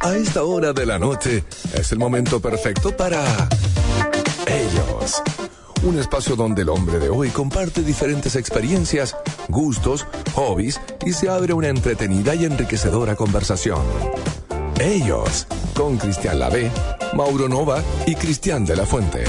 A esta hora de la noche es el momento perfecto para Ellos. Un espacio donde el hombre de hoy comparte diferentes experiencias, gustos, hobbies y se abre una entretenida y enriquecedora conversación. Ellos, con Cristian Lavé, Mauro Nova y Cristian de la Fuente.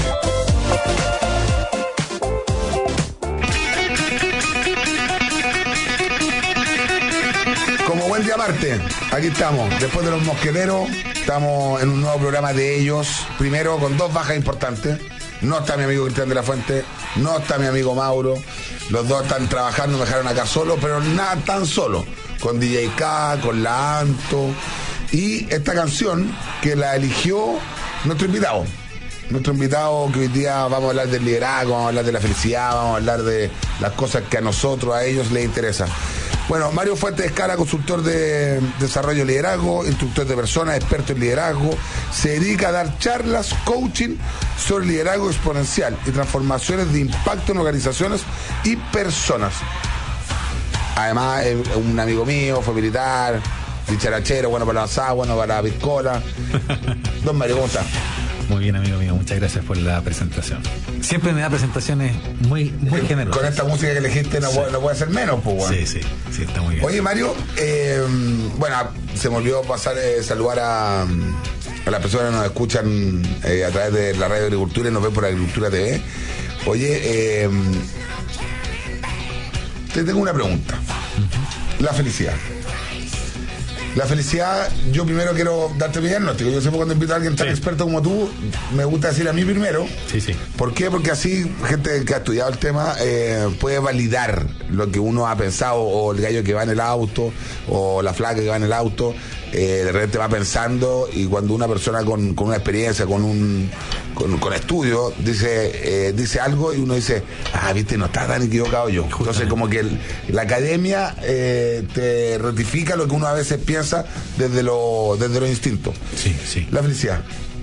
Como buen día Marte, aquí estamos, después de los mosqueteros, estamos en un nuevo programa de Ellos, primero con dos bajas importantes. No está mi amigo Cristian de la Fuente, no está mi amigo Mauro, los dos están trabajando, me dejaron acá solo, pero nada tan solo, con DJ K, con la Anto, y esta canción que la eligió nuestro invitado que hoy día vamos a hablar del liderazgo, vamos a hablar de la felicidad, vamos a hablar de las cosas que a nosotros, a ellos les interesan. Bueno, Mario Fuentes Escala, consultor de desarrollo de liderazgo, instructor de personas, experto en liderazgo, se dedica a dar charlas, coaching sobre liderazgo exponencial y transformaciones de impacto en organizaciones y personas. Además, es un amigo mío, fue militar, dicharachero, bueno para la asada, bueno para la piscola. Don Mario, ¿cómo está? Muy bien, amigo mío, muchas gracias por la presentación. Siempre me da presentaciones muy generosas. Con esta música que elegiste no puede ser menos, pues, bueno. Sí, está muy bien. Oye, Mario, bueno, se me olvidó pasar saludar a las personas que nos escuchan a través de la radio Agricultura y nos ven por Agricultura TV. Oye, te tengo una pregunta. La felicidad. La felicidad, yo primero quiero darte mi diagnóstico. Yo siempre cuando invito a alguien tan experto como tú, me gusta decir a mí primero. Sí. ¿Por qué? Porque así gente que ha estudiado el tema puede validar lo que uno ha pensado, o el gallo que va en el auto, o la flaca que va en el auto, de repente va pensando, y cuando una persona con una experiencia, con estudio, dice algo y uno dice, viste, no está tan equivocado yo. Entonces como que la academia te rectifica lo que uno a veces piensa desde los instintos. Sí. La felicidad.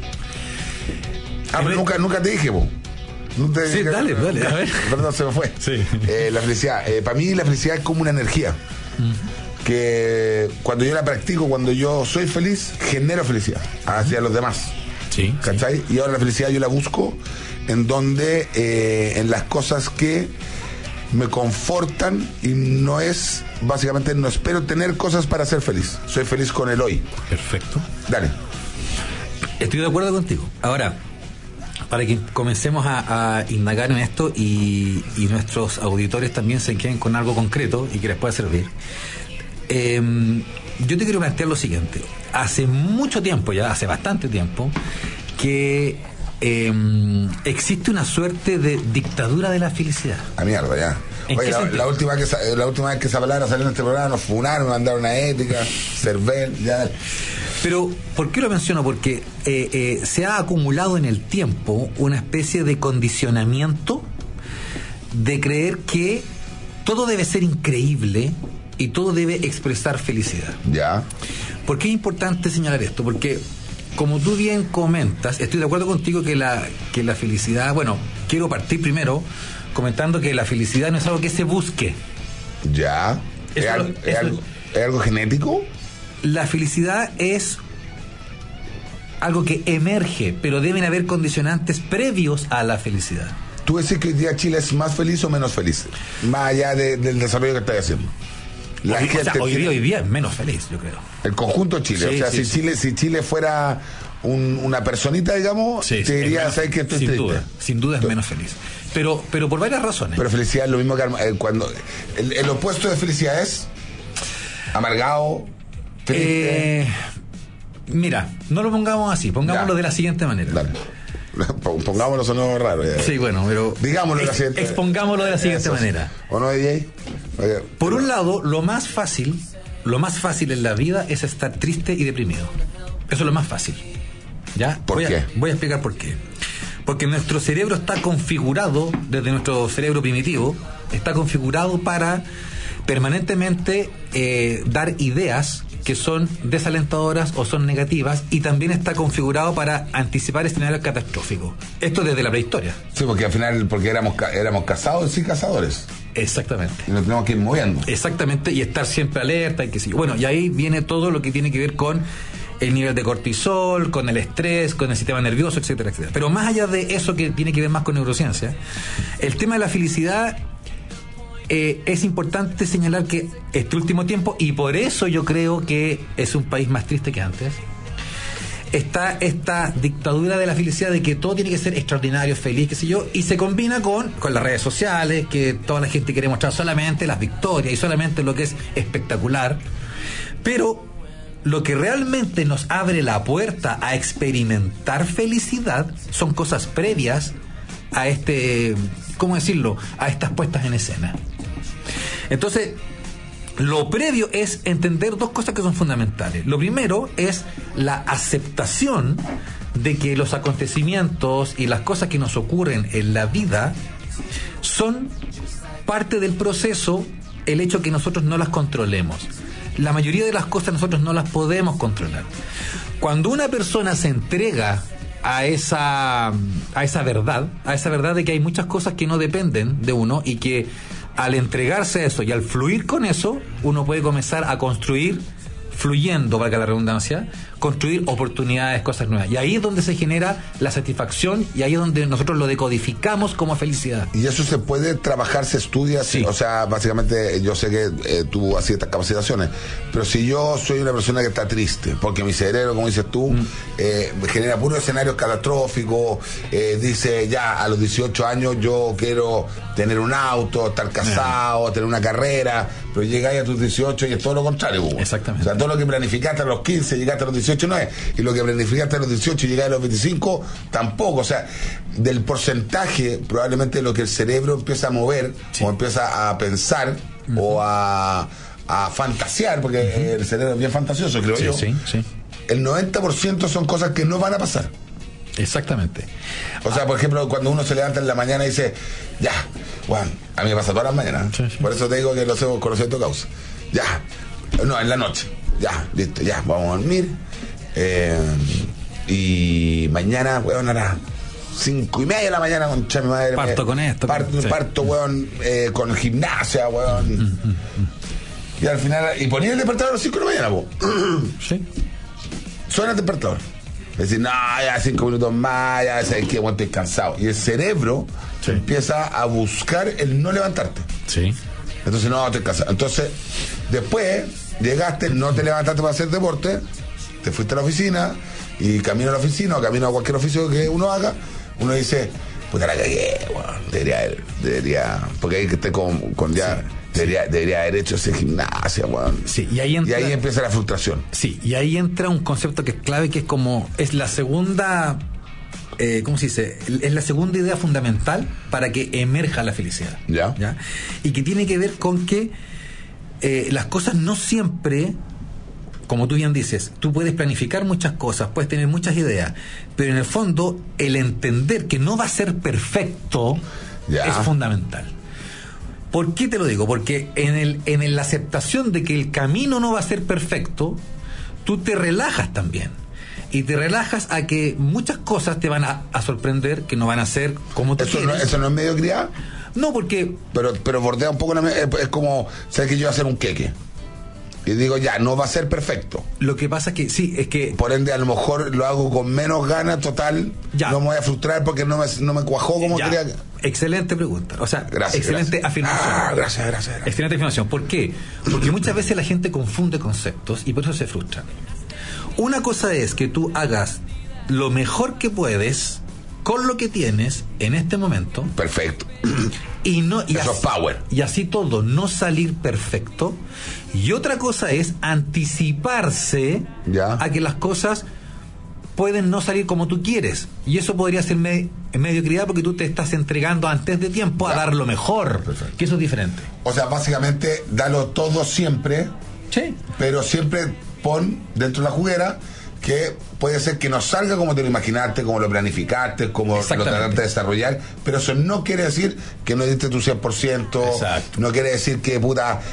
Pero nunca te dije, vos. No te dije, dale, a ver. Perdón, se me fue. Sí. La felicidad. Para mí la felicidad es como una energía. Que cuando yo la practico, cuando yo soy feliz, genero felicidad hacia los demás. Sí. ¿Cachai? Sí. Y ahora la felicidad yo la busco en donde, en las cosas que me confortan, y básicamente no espero tener cosas para ser feliz. Soy feliz con el hoy. Perfecto. Dale. Estoy de acuerdo contigo. Ahora, para que comencemos a indagar en esto y nuestros auditores también se queden con algo concreto y que les pueda servir, yo te quiero plantear lo siguiente. Hace mucho tiempo, ya hace bastante tiempo, que existe una suerte de dictadura de la felicidad. A mierda, ya. Oye, la última vez que esa palabra salió en este programa nos funaron, nos mandaron una ética, Cervel, ya. Pero, ¿por qué lo menciono? Porque se ha acumulado en el tiempo una especie de condicionamiento de creer que todo debe ser increíble y todo debe expresar felicidad. Ya. ¿Por qué es importante señalar esto? Porque, como tú bien comentas, estoy de acuerdo contigo que la felicidad, bueno, quiero partir primero comentando que la felicidad no es algo que se busque. Ya. ¿Es algo genético? La felicidad es algo que emerge, pero deben haber condicionantes previos a la felicidad. ¿Tú decís que hoy día Chile es más feliz o menos feliz? Más allá del desarrollo que estás haciendo. Hoy día es menos feliz, yo creo. El conjunto de Chile. Sí, si Chile fuera una personita, digamos, te diría, ¿sabes qué? Estoy triste. Sin duda es menos feliz. Pero por varias razones. Pero felicidad es lo mismo que cuando el opuesto de felicidad es amargado, triste. Mira, no lo pongamos así, pongámoslo de la siguiente manera. Dale. Pongámoslo, sonó raro. Sí, bueno, pero digámoslo de la siguiente manera. Expongámoslo de la siguiente manera. ¿O no, DJ? Oye, por un lado, lo más fácil en la vida es estar triste y deprimido. Eso es lo más fácil. ¿Ya? ¿Por qué? Voy a explicar por qué. Porque nuestro cerebro está configurado, desde nuestro cerebro primitivo, está configurado para permanentemente dar ideas que son desalentadoras o son negativas, y también está configurado para anticipar escenarios catastróficos. Esto desde la prehistoria. Sí, porque al final, porque éramos cazados y cazadores. Exactamente. Y nos tenemos que ir moviendo. Exactamente, y estar siempre alerta y qué sé yo. Bueno, y ahí viene todo lo que tiene que ver con el nivel de cortisol, con el estrés, con el sistema nervioso, etcétera, etcétera. Pero más allá de eso, que tiene que ver más con neurociencia, el tema de la felicidad, es importante señalar que este último tiempo, y por eso yo creo que es un país más triste que antes, está esta dictadura de la felicidad, de que todo tiene que ser extraordinario, feliz, qué sé yo, y se combina con las redes sociales, que toda la gente quiere mostrar solamente las victorias y solamente lo que es espectacular. Pero lo que realmente nos abre la puerta a experimentar felicidad son cosas previas a ¿cómo decirlo?, a estas puestas en escena. Entonces, lo previo es entender dos cosas que son fundamentales. Lo primero es la aceptación de que los acontecimientos y las cosas que nos ocurren en la vida son parte del proceso, el hecho que nosotros no las controlemos. La mayoría de las cosas nosotros no las podemos controlar. Cuando una persona se entrega a esa verdad de que hay muchas cosas que no dependen de uno, y que al entregarse a eso y al fluir con eso, uno puede comenzar a construir, fluyendo, valga la redundancia, construir oportunidades, cosas nuevas. Y ahí es donde se genera la satisfacción, y ahí es donde nosotros lo decodificamos como felicidad. Y eso se puede trabajar, se estudia, sí. O sea, básicamente yo sé que tú hacías estas capacitaciones, pero si yo soy una persona que está triste, porque mi cerebro, como dices tú, genera puros escenarios catastróficos, dice, ya a los 18 años yo quiero tener un auto, estar casado, tener una carrera, pero llegáis a tus 18 y es todo lo contrario. Exactamente. O sea, todo lo que planificaste a los 15, llegaste a los 18 no es, y lo que planificaste a los 18 y llegaste a los 25 tampoco. O sea, del porcentaje, probablemente lo que el cerebro empieza a mover, sí, o empieza a pensar, o a fantasear, porque el cerebro es bien fantasioso, creo yo. Sí. El 90% son cosas que no van a pasar. Exactamente. O sea, por ejemplo, cuando uno se levanta en la mañana y dice, ya, bueno, a mí me pasa todas las mañanas, sí. Por eso te digo que lo sé por conocimiento de causa. Ya, no, en la noche, ya, listo, ya, vamos a dormir. Y mañana, weón, a las 5:30 de la mañana, concha mi madre. Parto con esto. Parto, weón, con gimnasia, weón. Y al final, y ponía el despertador a las 5 de la mañana, po. Sí. Suena el despertador. Es decir, no, ya 5 minutos más, ya sabes que estoy cansado. Y el cerebro empieza a buscar el no levantarte. Sí. Entonces, no, estoy cansado. Entonces, después llegaste, no te levantaste para hacer deporte, te fuiste a la oficina, y camino a la oficina o camino a cualquier oficio que uno haga, uno dice, puta la cagué, bueno, debería, porque hay que estar con ya. Sí. Debería haber hecho ese gimnasia, weón. Sí, y ahí empieza la frustración. Sí, y ahí entra un concepto que es clave, que es la segunda, ¿cómo se dice? Es la segunda idea fundamental para que emerja la felicidad. ¿Ya? Y que tiene que ver con que las cosas no siempre, como tú bien dices, tú puedes planificar muchas cosas, puedes tener muchas ideas, pero en el fondo el entender que no va a ser perfecto es fundamental. ¿Por qué te lo digo? Porque en la aceptación de que el camino no va a ser perfecto, tú te relajas también. Y te relajas a que muchas cosas te van a sorprender, que no van a ser como tú quieres. ¿Eso no es mediocridad? No, porque... Pero bordea un poco, es como, ¿sabes que yo voy a hacer un queque? Y digo, ya, no va a ser perfecto. Lo que pasa es que, sí, es que... Por ende, a lo mejor lo hago con menos ganas, total, no me voy a frustrar porque no me cuajó como quería. Excelente pregunta. O sea, excelente afirmación. Gracias. Excelente afirmación. ¿Por qué? Porque muchas veces la gente confunde conceptos y por eso se frustran. Una cosa es que tú hagas lo mejor que puedes con lo que tienes en este momento. Perfecto. Eso es power. Y así todo, no salir perfecto. Y otra cosa es anticiparse a que las cosas pueden no salir como tú quieres. Y eso podría ser mediocridad, porque tú te estás entregando antes de tiempo a dar lo mejor. Perfecto. Que eso es diferente. O sea, básicamente, dalo todo siempre. Sí. Pero siempre pon dentro de la juguera que puede ser que no salga como te lo imaginaste, como lo planificaste, como lo trataste de desarrollar, pero eso no quiere decir que no diste tu 100%. Exacto. No quiere decir que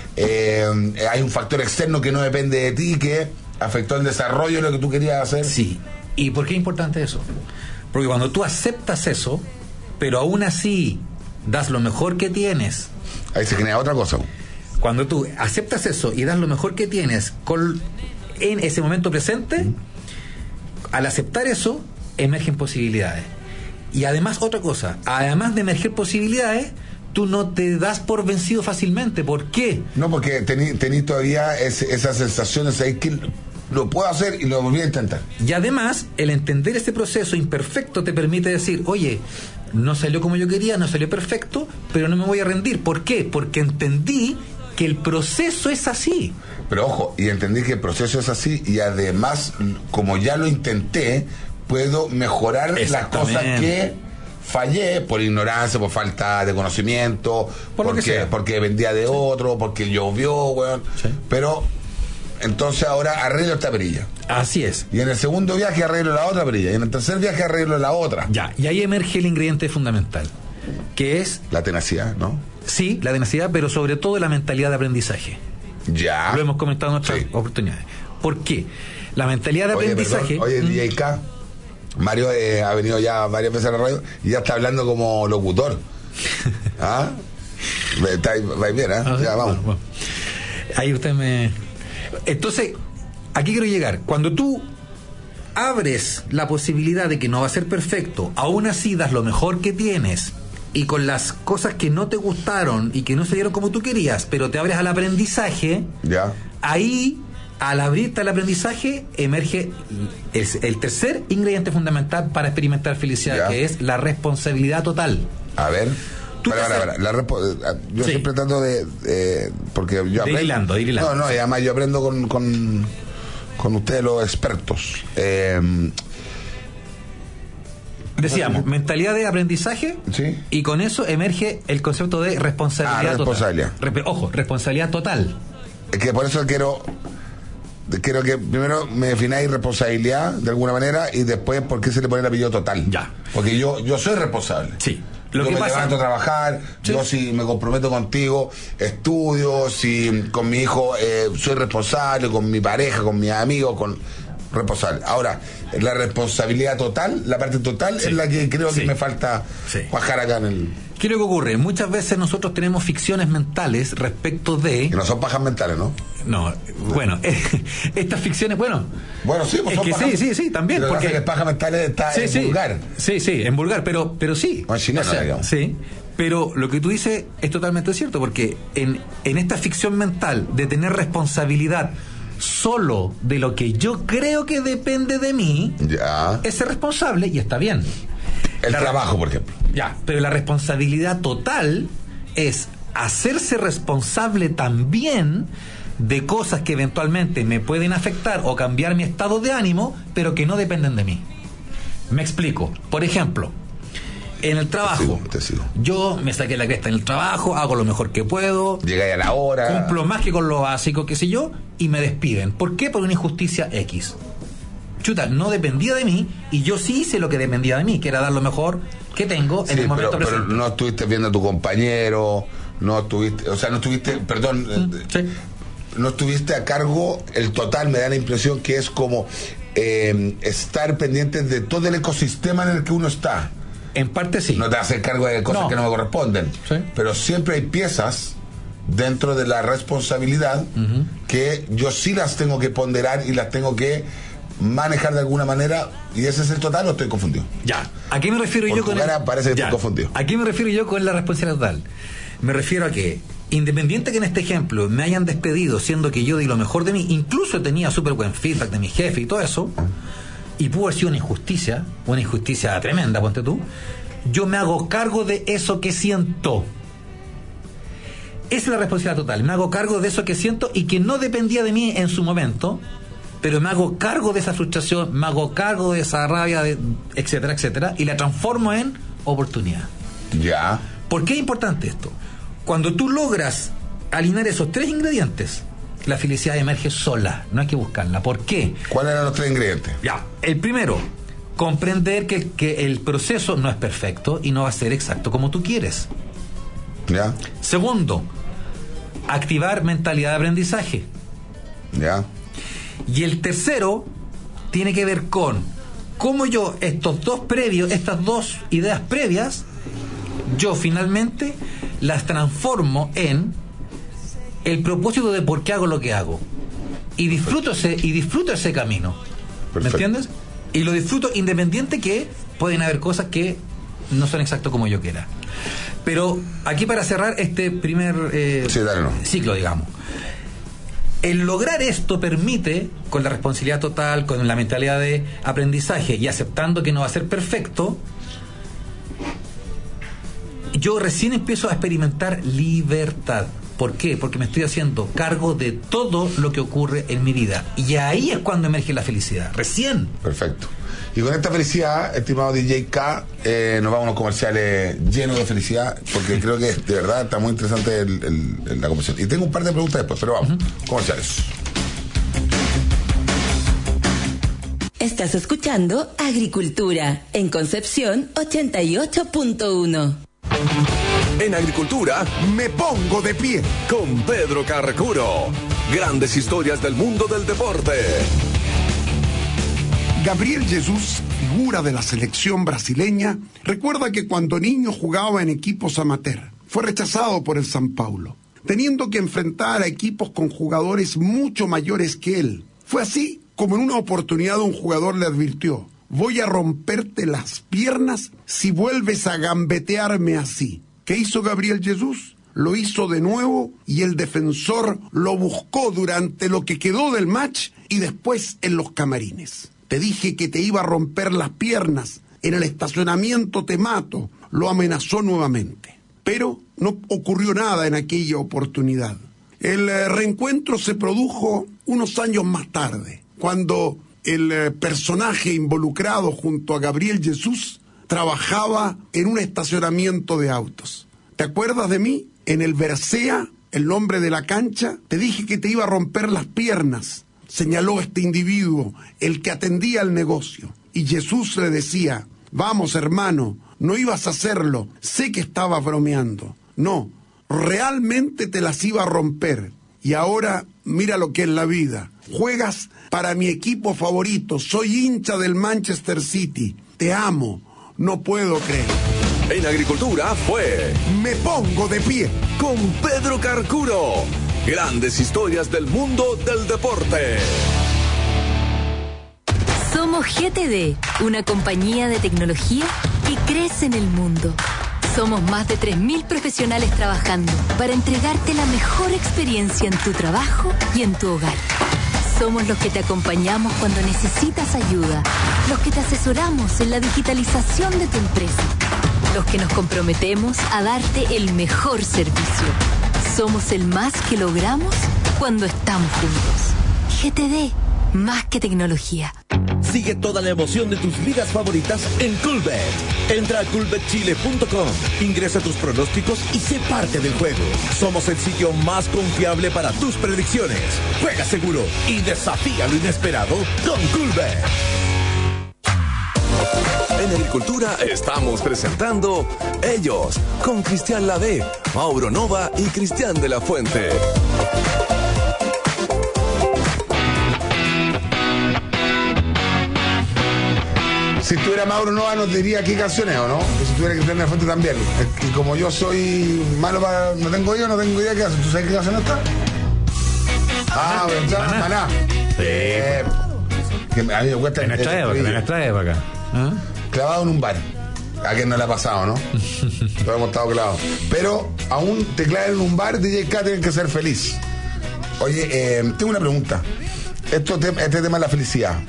hay un factor externo que no depende de ti, que afectó el desarrollo de lo que tú querías hacer. Sí. ¿Y por qué es importante eso? Porque cuando tú aceptas eso, pero aún así das lo mejor que tienes, ahí se genera otra cosa. Cuando tú aceptas eso y das lo mejor que tienes en ese momento presente, al aceptar eso, emergen posibilidades. Y además, otra cosa, además de emerger posibilidades, tú no te das por vencido fácilmente. ¿Por qué? No, porque tení todavía esas sensaciones ahí que lo puedo hacer y lo volví a intentar. Y además, el entender ese proceso imperfecto te permite decir, oye, no salió como yo quería, no salió perfecto, pero no me voy a rendir. ¿Por qué? Porque entendí que el proceso es así. Pero ojo, y entendí que el proceso es así, y además, como ya lo intenté, puedo mejorar las cosas que fallé por ignorancia, por falta de conocimiento, porque vendía de otro, porque llovió, weón. Sí. Pero entonces ahora arreglo esta perilla. Así es. Y en el segundo viaje arreglo la otra perilla. Y en el tercer viaje arreglo la otra. Ya, y ahí emerge el ingrediente fundamental, que es la tenacidad, ¿no? Sí, la tenacidad, pero sobre todo la mentalidad de aprendizaje. Ya. Lo hemos comentado en otras oportunidades. ¿Por qué? La mentalidad de aprendizaje... Oye, DJK, Mario ha venido ya varias veces a la radio y ya está hablando como locutor. ¿Ah? Va bien, ¿eh? Ya, vamos. Bueno. Ahí usted me... Entonces, aquí quiero llegar. Cuando tú abres la posibilidad de que no va a ser perfecto, aún así das lo mejor que tienes, y con las cosas que no te gustaron y que no se dieron como tú querías, pero te abres al aprendizaje, ya. Ahí, al abrirte al aprendizaje, emerge el tercer ingrediente fundamental para experimentar felicidad, ya. Que es la responsabilidad total. A ver... Yo siempre trato de porque yo aprendo. De ir hilando. No, y además yo aprendo con ustedes los expertos. Decíamos, mentalidad de aprendizaje, ¿sí? Y con eso emerge el concepto de responsabilidad total. Ojo, responsabilidad total. Es que por eso quiero que primero me defináis responsabilidad de alguna manera y después por qué se le pone el apellido total. Ya. Porque yo soy responsable. Sí. Yo me levanto a trabajar, sí. Yo si me comprometo contigo, estudio, si con mi hijo soy responsable, con mi pareja, con mis amigos, responsable. Ahora, la responsabilidad total, la parte total, sí. Es la que creo que me falta bajar acá en el... ¿Qué es lo que ocurre? Muchas veces nosotros tenemos ficciones mentales respecto de... Que no son pajas mentales, ¿no? No, bueno, estas ficciones, bueno, sí, pues es que pajas, sí, también. Pero porque que pajas mentales está en vulgar. Sí, en vulgar, pero sí. O en chileno, digamos. Sí, pero lo que tú dices es totalmente cierto, porque en esta ficción mental de tener responsabilidad solo de lo que yo creo que depende de mí, ya. Es ser responsable y está bien. El trabajo, por ejemplo. Ya, pero la responsabilidad total es hacerse responsable también de cosas que eventualmente me pueden afectar o cambiar mi estado de ánimo, pero que no dependen de mí. Me explico. Por ejemplo, en el trabajo, te sigo. Yo me saqué la cresta en el trabajo, hago lo mejor que puedo, llegué a la hora, cumplo más que con lo básico, qué sé yo, y me despiden. ¿Por qué? Por una injusticia X. Chuta, no dependía de mí y yo sí hice lo que dependía de mí, que era dar lo mejor que tengo en el momento presente. Pero no estuviste viendo a tu compañero, no estuviste a cargo. El total me da la impresión que es como estar pendiente de todo el ecosistema en el que uno está. En parte sí. No te haces cargo de cosas que no me corresponden, pero siempre hay piezas dentro de la responsabilidad que yo sí las tengo que ponderar y las tengo que manejar de alguna manera. ¿Y ese es el total o estoy confundido? Ya. ¿A qué me refiero yo con parece que estoy confundido. ¿A qué me refiero yo con la responsabilidad total? Me refiero a que, independiente que en este ejemplo me hayan despedido siendo que yo di lo mejor de mí, incluso tenía súper buen feedback de mi jefe y todo eso, y pudo haber sido una injusticia tremenda, ponte tú, yo me hago cargo de eso que siento. Esa es la responsabilidad total. Me hago cargo de eso que siento y que no dependía de mí en su momento, pero me hago cargo de esa frustración, me hago cargo de esa rabia, etcétera, etcétera, y la transformo en oportunidad. Ya. ¿Por qué es importante esto? Cuando tú logras alinear esos tres ingredientes, la felicidad emerge sola, no hay que buscarla. ¿Por qué? ¿Cuáles eran los tres ingredientes? Ya, el primero, comprender que el proceso no es perfecto y no va a ser exacto como tú quieres. Ya. Segundo, activar mentalidad de aprendizaje. Ya. Y el tercero tiene que ver con cómo yo estas dos ideas previas, yo finalmente las transformo en el propósito de por qué hago lo que hago y disfruto ese camino. Perfecto. ¿Me entiendes? Y lo disfruto independiente que pueden haber cosas que no son exacto como yo quiera. Pero aquí para cerrar este primer ciclo, digamos. El lograr esto permite, con la responsabilidad total, con la mentalidad de aprendizaje y aceptando que no va a ser perfecto, yo recién empiezo a experimentar libertad. ¿Por qué? Porque me estoy haciendo cargo de todo lo que ocurre en mi vida. Y ahí es cuando emerge la felicidad. Recién. Perfecto. Y con esta felicidad, estimado DJ K, nos vamos a unos comerciales llenos de felicidad, porque creo que de verdad está muy interesante la conversación. Y tengo un par de preguntas después, pero vamos. Comerciales. Estás escuchando Agricultura en Concepción 88.1. En Agricultura, me pongo de pie con Pedro Carcuro. Grandes historias del mundo del deporte. Gabriel Jesús, figura de la selección brasileña, recuerda que cuando niño jugaba en equipos amateur, fue rechazado por el São Paulo, teniendo que enfrentar a equipos con jugadores mucho mayores que él. Fue así como en una oportunidad un jugador le advirtió: voy a romperte las piernas si vuelves a gambetearme así. ¿Qué hizo Gabriel Jesús? Lo hizo de nuevo y el defensor lo buscó durante lo que quedó del match y después en los camarines. Te dije que te iba a romper las piernas, en el estacionamiento te mato, lo amenazó nuevamente. Pero no ocurrió nada en aquella oportunidad. El reencuentro se produjo unos años más tarde, cuando el personaje involucrado junto a Gabriel Jesús trabajaba en un estacionamiento de autos. ¿Te acuerdas de mí? En el Bercea, el nombre de la cancha, te dije que te iba a romper las piernas, señaló este individuo, el que atendía el negocio. Y Jesús le decía: vamos, hermano, no ibas a hacerlo, sé que estabas bromeando. No, realmente te las iba a romper. Y ahora mira lo que es la vida. Juegas para mi equipo favorito, soy hincha del Manchester City, te amo. No puedo creer. En Agricultura fue Me pongo de pie con Pedro Carcuro. Grandes historias del mundo del deporte. Somos GTD, una compañía de tecnología que crece en el mundo. Somos más de 3.000 profesionales trabajando para entregarte la mejor experiencia en tu trabajo y en tu hogar. Somos los que te acompañamos cuando necesitas ayuda, los que te asesoramos en la digitalización de tu empresa, los que nos comprometemos a darte el mejor servicio. Somos el más que logramos cuando estamos juntos. GTD, más que tecnología. Sigue toda la emoción de tus ligas favoritas en Coolbet. Entra a coolbetchile.com, ingresa tus pronósticos y sé parte del juego. Somos el sitio más confiable para tus predicciones. Juega seguro y desafía lo inesperado con Coolbet. En Agricultura estamos presentando Ellos, con Cristian Lavé, Mauro Nova y Cristian de la Fuente. Si tuviera Mauro Nova nos diría qué canciones, ¿o no? Que si tuviera Cristian de la Fuente también. Y como yo soy malo para... No tengo idea qué hacen. ¿Tú sabes qué canción está? ¿Verdad? Maná. Sí. Que a mí me cuesta... En nuestra época. ¿Ah? Clavado en un bar. A quien no le ha pasado, ¿no? Todos hemos estado clavados. Pero aún te clavan en un bar, DJ K tienen que ser feliz. Oye, tengo una pregunta. Este tema de la felicidad.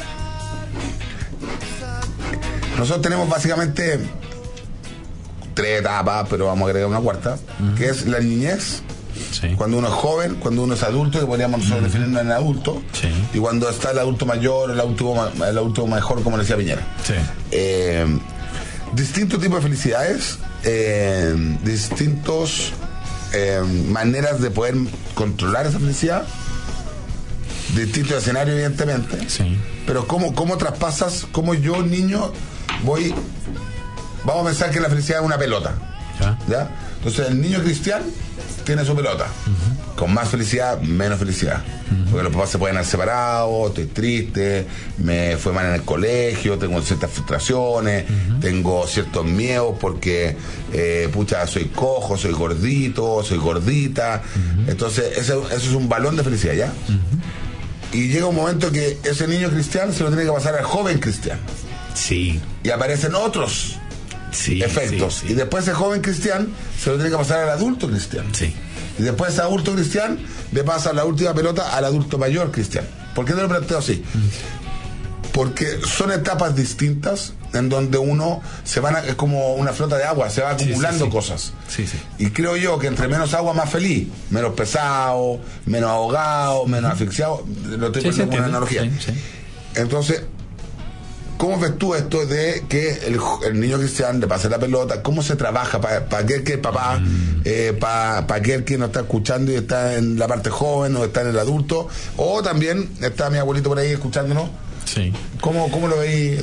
Nosotros tenemos básicamente 3 etapas, pero vamos a agregar una cuarta, que es la niñez, sí. Cuando uno es joven, cuando uno es adulto, que podríamos nosotros definirnos en adulto, sí. Y cuando está el adulto mayor, el adulto mejor, como le decía Piñera. Sí. Distintos tipos de felicidades, distintos maneras de poder controlar esa felicidad, distintos escenarios, evidentemente, sí. Pero ¿cómo traspasas, cómo yo, niño, vamos a pensar que la felicidad es una pelota, ¿ya? Entonces el niño cristiano tiene su pelota, con más felicidad, menos felicidad, porque los papás se pueden haber separado, estoy triste, me fue mal en el colegio, tengo ciertas frustraciones, tengo ciertos miedos porque soy cojo, soy gordito, soy gordita, entonces eso es un balón de felicidad, ¿ya? Y llega un momento que ese niño cristiano se lo tiene que pasar al joven cristiano. Sí. Y aparecen otros efectos. Sí, sí. Y después ese joven cristiano se lo tiene que pasar al adulto cristiano. Sí. Y después ese adulto cristiano le pasa la última pelota al adulto mayor cristiano. ¿Por qué te lo planteo así? Porque son etapas distintas en donde uno es como una flota de agua, se va acumulando cosas. Sí, sí. Y creo yo que entre menos agua, más feliz. Menos pesado, menos ahogado, menos asfixiado. Lo estoy poniendo como una analogía. Sí, sí. Entonces, ¿cómo ves tú esto de que el niño cristiano le pase la pelota? ¿Cómo se trabaja para aquel que es papá, para aquel que no está escuchando y está en la parte joven o está en el adulto? O también está mi abuelito por ahí escuchándonos. Sí. ¿Cómo lo veis?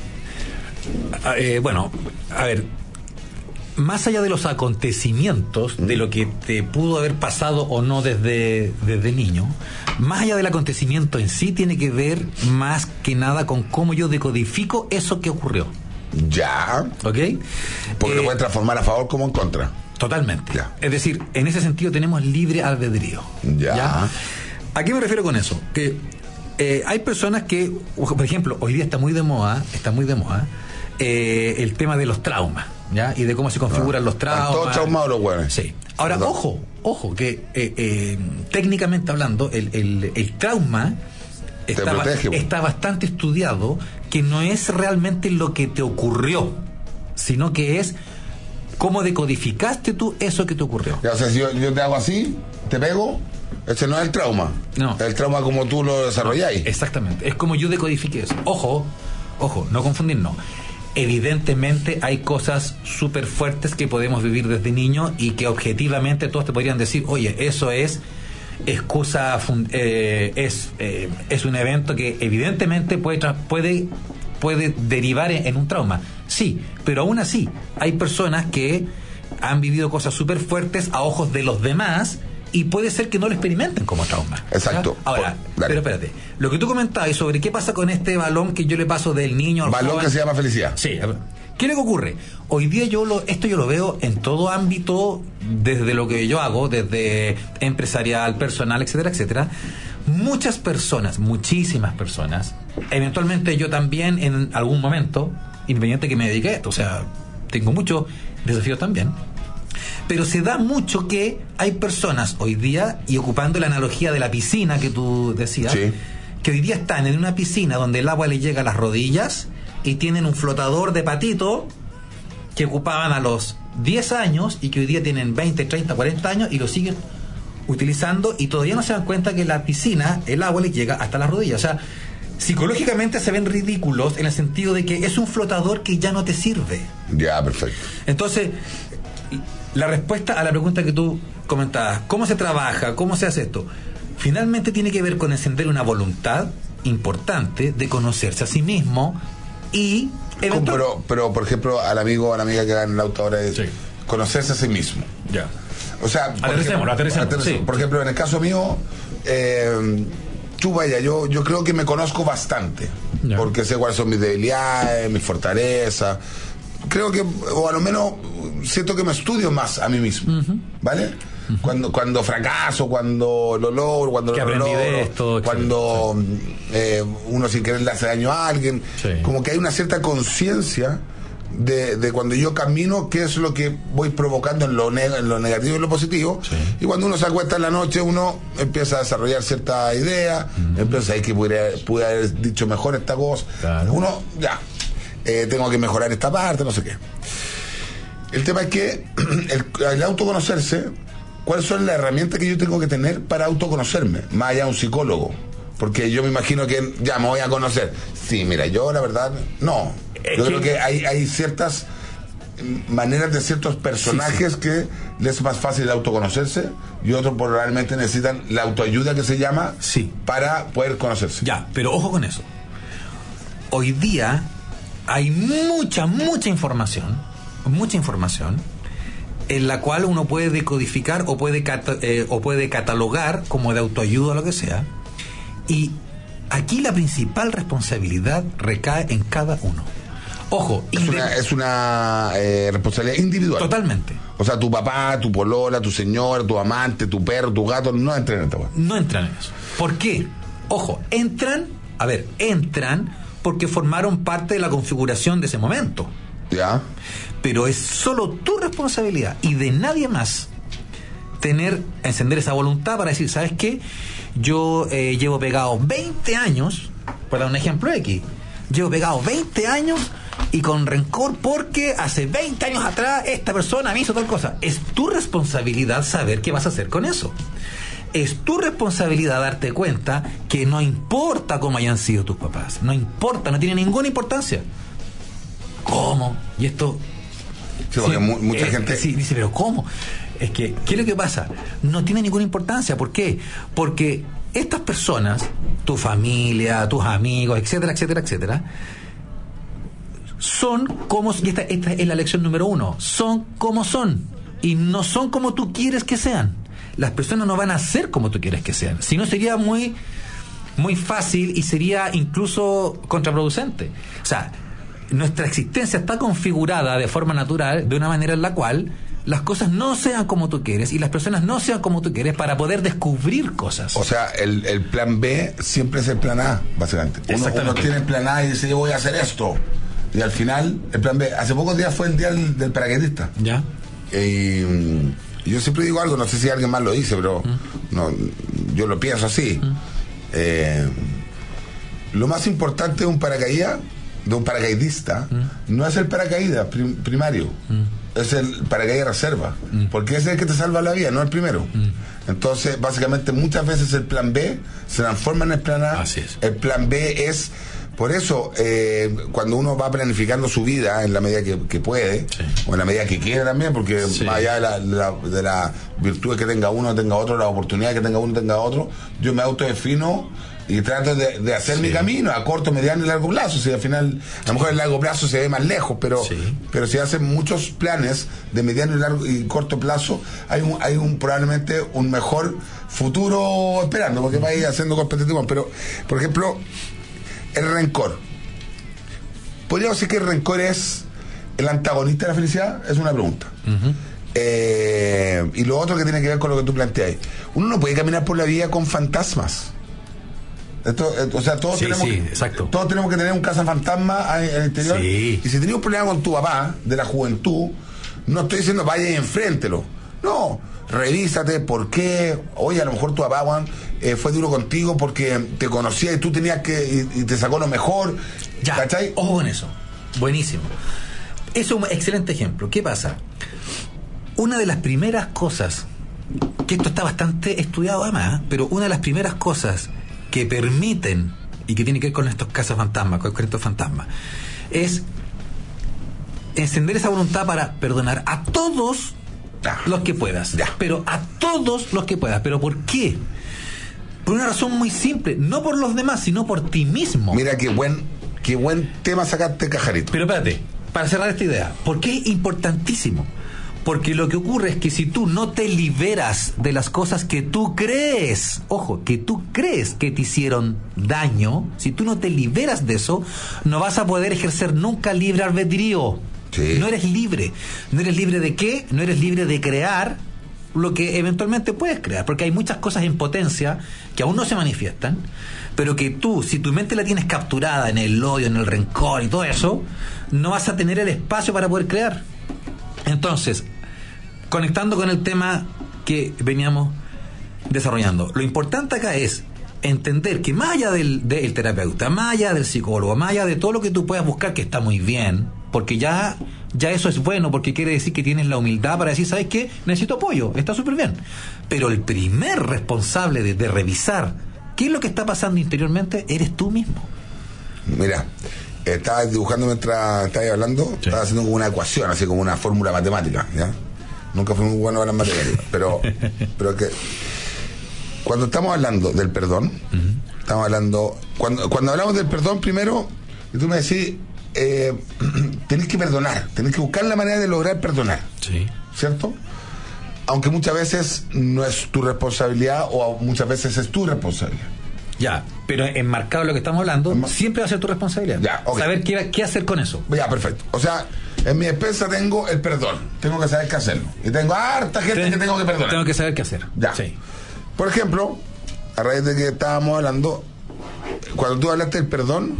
Bueno, a ver, más allá de los acontecimientos, de lo que te pudo haber pasado o no desde niño, más allá del acontecimiento en sí, tiene que ver más que nada con cómo yo decodifico eso que ocurrió. Ya. ¿Ok? Porque lo pueden transformar a favor como en contra. Totalmente. Ya. Es decir, en ese sentido tenemos libre albedrío. Ya. ¿A qué me refiero con eso? Que hay personas que, por ejemplo, hoy día está muy de moda el tema de los traumas, ¿ya? Y de cómo se configuran los traumas. Todos traumados los hueones. Sí. Ahora, ojo, que técnicamente hablando, el trauma está bastante estudiado, que no es realmente lo que te ocurrió, sino que es cómo decodificaste tú eso que te ocurrió. Ya, o sea, si yo te hago así, te pego, ese no es el trauma. No. El trauma como tú lo desarrolláis. Exactamente. Es como yo decodifiqué eso. Ojo, no confundirnos. Evidentemente hay cosas súper fuertes que podemos vivir desde niño y que objetivamente todos te podrían decir, oye, eso es excusa, es un evento que evidentemente puede derivar en un trauma. Sí, pero aún así hay personas que han vivido cosas súper fuertes a ojos de los demás y puede ser que no lo experimenten como trauma. Exacto. ¿Ya? Ahora, pero espérate, lo que tú comentabas sobre qué pasa con este balón que yo le paso del niño al balón joven, que se llama felicidad. Sí. ¿Qué es lo que ocurre? Hoy día esto yo lo veo en todo ámbito, desde lo que yo hago, desde empresarial, personal, etcétera, etcétera. Muchas personas, muchísimas personas, eventualmente yo también en algún momento, independiente que me dedique a esto, o sea, tengo muchos desafíos también. Pero se da mucho que hay personas hoy día, y ocupando la analogía de la piscina que tú decías, sí, que hoy día están en una piscina donde el agua les llega a las rodillas y tienen un flotador de patito que ocupaban a los 10 años y que hoy día tienen 20, 30, 40 años y lo siguen utilizando y todavía no se dan cuenta que la piscina, el agua les llega hasta las rodillas. O sea, psicológicamente se ven ridículos en el sentido de que es un flotador que ya no te sirve. Ya, perfecto. Entonces, la respuesta a la pregunta que tú comentabas, ¿cómo se trabaja? ¿Cómo se hace esto? Finalmente tiene que ver con encender una voluntad importante de conocerse a sí mismo y... Pero, por ejemplo, al amigo o a la amiga que va en el auto ahora es conocerse a sí mismo. Ya. O sea, aterricemos. Sí. Por ejemplo, en el caso mío, yo creo que me conozco bastante. Ya. Porque sé cuáles son mis debilidades, mis fortalezas. Creo que, o a lo menos, siento que me estudio más a mí mismo. ¿Vale? Cuando fracaso, cuando lo logro, cuando que lo logro, esto, cuando uno sin querer le hace daño a alguien, como que hay una cierta conciencia de cuando yo camino, qué es lo que voy provocando en lo negativo y en lo positivo, y cuando uno se acuesta en la noche, uno empieza a desarrollar cierta idea, empieza a decir que pude haber dicho mejor esta cosa, uno ya, tengo que mejorar esta parte, no sé qué. El tema es que el autoconocerse, ¿cuáles son las herramientas que yo tengo que tener para autoconocerme? Más allá de un psicólogo. Porque yo me imagino que ya me voy a conocer. Sí, mira, yo la verdad, no. Yo creo que hay ciertas maneras de ciertos personajes que les es más fácil autoconocerse y otros probablemente necesitan la autoayuda que se llama para poder conocerse. Ya, pero ojo con eso. Hoy día hay mucha información en la cual uno puede decodificar o puede catalogar como de autoayuda o lo que sea, y aquí la principal responsabilidad recae en cada uno. Ojo, es una responsabilidad individual. Totalmente. O sea, tu papá, tu polola, tu señora, tu amante, tu perro, tu gato no entran en esta cosa. No entran en eso. ¿Por qué? Ojo, entran porque formaron parte de la configuración de ese momento. Ya. Pero es solo tu responsabilidad y de nadie más encender esa voluntad para decir, ¿sabes qué? Yo llevo pegado 20 años, por dar un ejemplo X, llevo pegado 20 años y con rencor porque hace 20 años atrás esta persona me hizo tal cosa. Es tu responsabilidad saber qué vas a hacer con eso. Es tu responsabilidad darte cuenta que no importa cómo hayan sido tus papás, no importa, no tiene ninguna importancia. ¿Cómo? Y esto... Sí, porque mucha gente... Sí, dice, pero ¿cómo? Es que, ¿qué es lo que pasa? No tiene ninguna importancia. ¿Por qué? Porque estas personas, tu familia, tus amigos, etcétera, etcétera, etcétera, son como... Y esta es la lección número 1. Son como son. Y no son como tú quieres que sean. Las personas no van a ser como tú quieres que sean. Si no, sería muy, muy fácil y sería incluso contraproducente. O sea, nuestra existencia está configurada de forma natural, de una manera en la cual las cosas no sean como tú quieres y las personas no sean como tú quieres para poder descubrir cosas. O sea, el plan B siempre es el plan A, básicamente. Uno tiene el plan A y dice, yo voy a hacer esto. Y al final, el plan B. Hace pocos días fue el día del paracaidista. Ya. Yo siempre digo algo, no sé si alguien más lo dice, pero no, yo lo pienso así. Lo más importante de un paracaidista, no es el paracaídas primario, es el paracaídas reserva, porque ese es el que te salva la vida, no el primero. Entonces, básicamente, muchas veces el plan B se transforma en el plan A. Así es. El plan B es... Por eso, cuando uno va planificando su vida en la medida que puede, sí, o en la medida que quiere también, porque sí, más allá de la virtud que tenga uno, tenga otro, la oportunidad que tenga uno, tenga otro, yo me autodefino y trato de hacer, sí, mi camino a corto, mediano y largo plazo. Si al final, a lo mejor el largo plazo se ve más lejos, pero si hacen muchos planes de mediano y largo y corto plazo, hay probablemente un mejor futuro esperando, porque va a ir haciendo competitivo. Pero, por ejemplo, el rencor. ¿Podríamos decir que el rencor es el antagonista de la felicidad? Es una pregunta. Y lo otro que tiene que ver con lo que tú planteas. Uno no puede caminar por la vida con fantasmas. O sea, todos tenemos que tener un cazafantasma en el interior. Sí. Y si tenías un problema con tu papá de la juventud, no estoy diciendo vaya y enfréntelo. No, revísate por qué. Oye, a lo mejor tu papá, Juan, fue duro contigo porque te conocía y tú tenías que y te sacó lo mejor. Ya, ¿cachai? Ojo con eso. Buenísimo. Eso es un excelente ejemplo. ¿Qué pasa? Una de las primeras cosas, que esto está bastante estudiado además, pero una de las primeras cosas que permiten, y que tiene que ver con estos casos fantasmas, con estos fantasmas, es encender esa voluntad para perdonar a todos los que puedas. Pero a todos los que puedas. ¿Pero por qué? Por una razón muy simple, no por los demás, sino por ti mismo. Mira qué buen tema sacaste, Cajarito. Pero espérate, para cerrar esta idea, ¿por qué es importantísimo? Porque lo que ocurre es que si tú no te liberas de las cosas que tú crees, ojo, que tú crees que te hicieron daño, si tú no te liberas de eso, no vas a poder ejercer nunca libre albedrío. Sí. No eres libre. ¿No eres libre de qué? No eres libre de crear lo que eventualmente puedes crear, porque hay muchas cosas en potencia que aún no se manifiestan, pero que tú, si tu mente la tienes capturada en el odio, en el rencor y todo eso, no vas a tener el espacio para poder crear. Entonces, conectando con el tema que veníamos desarrollando, lo importante acá es entender que más allá del terapeuta, más allá del psicólogo, más allá de todo lo que tú puedas buscar, que está muy bien, porque ya eso es bueno, porque quiere decir que tienes la humildad para decir, ¿sabes qué? Necesito apoyo, está súper bien. Pero el primer responsable de revisar qué es lo que está pasando interiormente eres tú mismo. Mira, estaba dibujando mientras estabas hablando, sí, estaba haciendo como una ecuación, así como una fórmula matemática, ¿ya? Nunca fui muy bueno a las matemáticas, pero que cuando estamos hablando del perdón, estamos hablando, cuando hablamos del perdón primero, y tú me decís, tenés que perdonar, tenés que buscar la manera de lograr perdonar, sí, ¿cierto? Aunque muchas veces no es tu responsabilidad, o muchas veces es tu responsabilidad. Ya, pero enmarcado en lo que estamos hablando, siempre va a ser tu responsabilidad. Ya, okay. Saber qué hacer con eso. Ya, perfecto. O sea, en mi despensa tengo el perdón, tengo que saber qué hacerlo. Y tengo harta gente que tengo que perdonar. Tengo que saber qué hacer. Ya. Sí. Por ejemplo, a raíz de que estábamos hablando, cuando tú hablaste del perdón,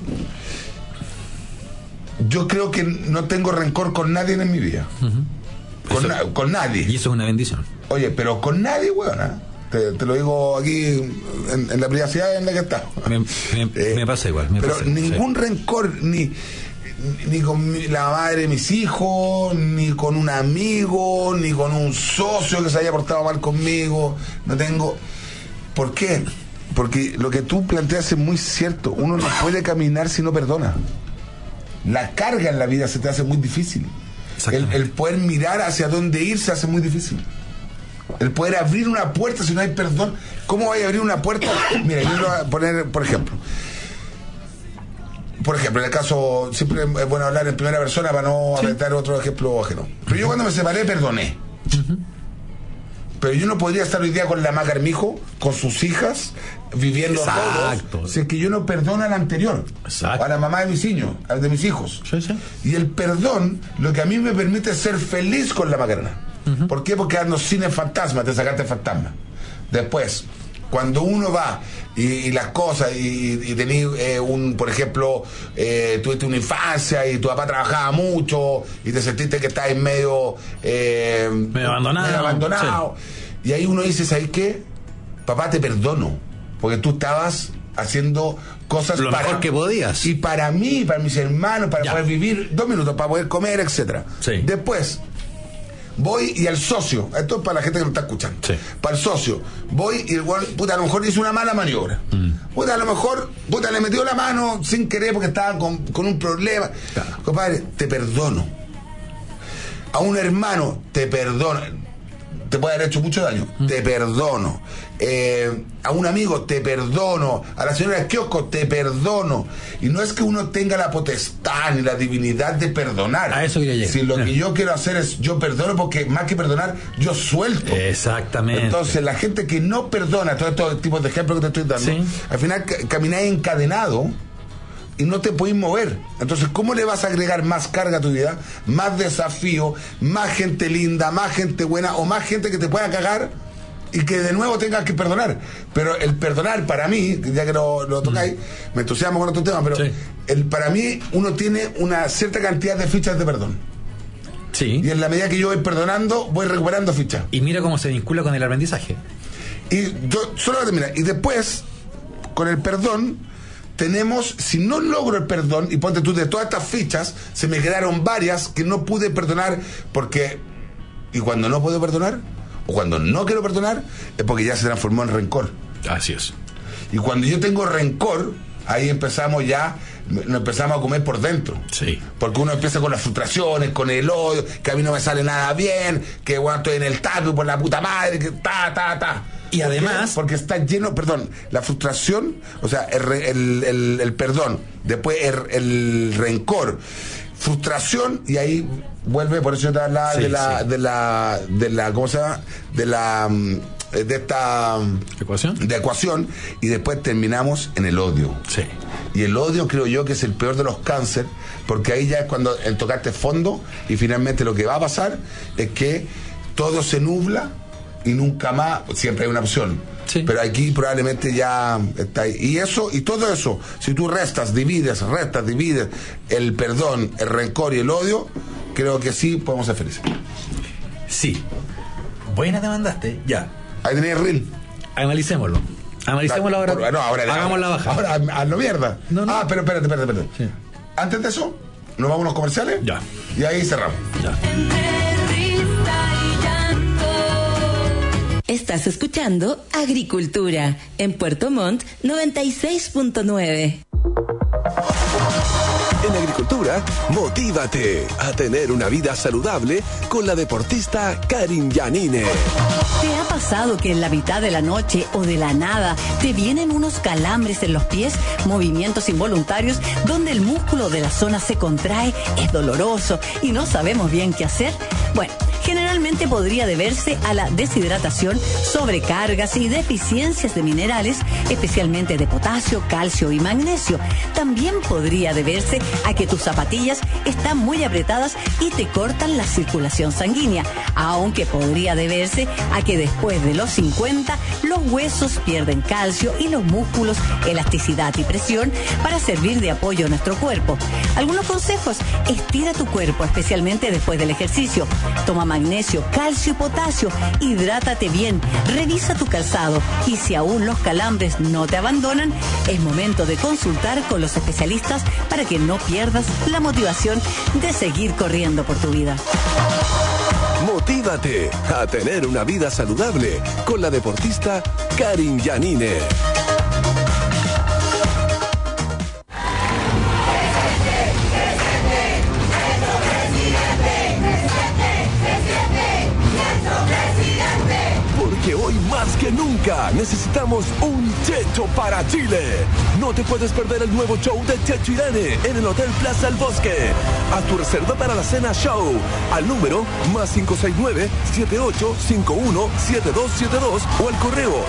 yo creo que no tengo rencor con nadie en mi vida. Con nadie. Y eso es una bendición. Oye, pero con nadie, weón, ¿eh? Te lo digo aquí en la privacidad en la que está. Me pasa igual. Pero ningún rencor, ni con la madre de mis hijos, ni con un amigo, ni con un socio que se haya portado mal conmigo. No tengo. ¿Por qué? Porque lo que tú planteas es muy cierto. Uno no puede caminar si no perdona. La carga en la vida se te hace muy difícil. El poder mirar hacia dónde ir se hace muy difícil. El poder abrir una puerta si no hay perdón. ¿Cómo voy a abrir una puerta? Mira, yo lo voy a poner, por ejemplo, en el caso, siempre es bueno hablar en primera persona para no aventar otro ejemplo ajeno. Pero yo cuando me separé perdoné. Pero yo no podría estar hoy día con la Maca Armijo, con sus hijas, viviendo todos, si es que yo no perdono al anterior. Exacto. A la mamá de mis niños, de mis hijos. Sí. Y el perdón, lo que a mí me permite es ser feliz con la Macarena. ¿Por qué? Porque ando sin el fantasma, te sacaste el fantasma. Después, cuando uno va y las cosas, y tenés por ejemplo, tuviste una infancia y tu papá trabajaba mucho y te sentiste que estabas medio abandonado. Sí. Y ahí uno dice, ¿sabes qué? Papá, te perdono, porque tú estabas haciendo cosas lo mejor que podías. Y para mí, para mis hermanos, para poder vivir 2 minutos, para poder comer, etcétera. Sí. Después voy y al socio, esto es para la gente que lo está escuchando, para el socio, voy y el güey, puta, a lo mejor hizo una mala maniobra, puta, a lo mejor, puta, le metió la mano sin querer porque estaba con un problema. Claro. Compadre, te perdono. A un hermano, te perdono. Te puede haber hecho mucho daño, te perdono. A un amigo, te perdono. A la señora del kiosco, te perdono. Y no es que uno tenga la potestad ni la divinidad de perdonar. A eso quería llegar. Si lo que yo quiero hacer es yo perdono, porque más que perdonar, yo suelto. Exactamente. Entonces la gente que no perdona, todos estos tipos de ejemplos que te estoy dando, al final camináis encadenado y no te podéis mover. Entonces, ¿cómo le vas a agregar más carga a tu vida? Más desafío, más gente linda, más gente buena, o más gente que te pueda cagar y que de nuevo tengas que perdonar. Pero el perdonar, para mí, ya que lo tocáis, me entusiasmo con otro tema, pero para mí uno tiene una cierta cantidad de fichas de perdón. Sí. Y en la medida que yo voy perdonando, voy recuperando fichas. Y mira cómo se vincula con el aprendizaje. Y yo solo voy a terminar. Y después, con el perdón, tenemos, si no logro el perdón, y ponte tú, de todas estas fichas, se me quedaron varias que no pude perdonar porque, y cuando no puedo perdonar, o cuando no quiero perdonar, es porque ya se transformó en rencor. Así es. Y cuando yo tengo rencor, ahí nos empezamos a comer por dentro. Sí. Porque uno empieza con las frustraciones, con el odio, que a mí no me sale nada bien, que bueno, estoy en el taco por la puta madre, que Y además, porque está lleno, la frustración, o sea, el perdón, después el rencor, frustración, y ahí vuelve, por eso yo te hablaba de la ¿cómo se llama? De esta ecuación, y después terminamos en el odio. Sí. Y el odio, creo yo, que es el peor de los cánceres, porque ahí ya es cuando tocaste fondo, y finalmente lo que va a pasar es que todo se nubla y nunca más. Siempre hay una opción, pero aquí probablemente ya está ahí. Y eso, y todo eso, si tú divides el perdón, el rencor y el odio, creo que sí podemos ser felices. Sí. Buena te mandaste, ya. Ahí tenés el reel. Analicémoslo ahora. Hagamos la baja. Ahora, hazlo mierda. No. Ah, pero espérate. Sí. Antes de eso, nos vamos a los comerciales. Ya. Y ahí cerramos. Ya. Estás escuchando Agricultura en Puerto Montt 96.9. En Agricultura, motívate a tener una vida saludable con la deportista Karin Yanine. ¿Te ha pasado que en la mitad de la noche o de la nada te vienen unos calambres en los pies, movimientos involuntarios donde el músculo de la zona se contrae, es doloroso y no sabemos bien qué hacer? Bueno, generalmente podría deberse a la deshidratación, sobrecargas y deficiencias de minerales, especialmente de potasio, calcio y magnesio. También podría deberse a que tus zapatillas están muy apretadas y te cortan la circulación sanguínea, aunque podría deberse a que después de los 50 los huesos pierden calcio y los músculos elasticidad y presión para servir de apoyo a nuestro cuerpo. Algunos consejos: estira tu cuerpo, especialmente después del ejercicio. Toma magnesio, calcio y potasio. Hidrátate bien. Revisa tu calzado. Y si aún los calambres no te abandonan, es momento de consultar con los especialistas para que no pierdas la motivación de seguir corriendo por tu vida. Motívate a tener una vida saludable con la deportista Karin Yanine. Porque hoy más que nunca necesitamos un Checho para Chile. No te puedes perder el nuevo show de Checho Irane en el Hotel Plaza El Bosque. Haz tu reserva para la cena show al número +569-7851-7272 o al correo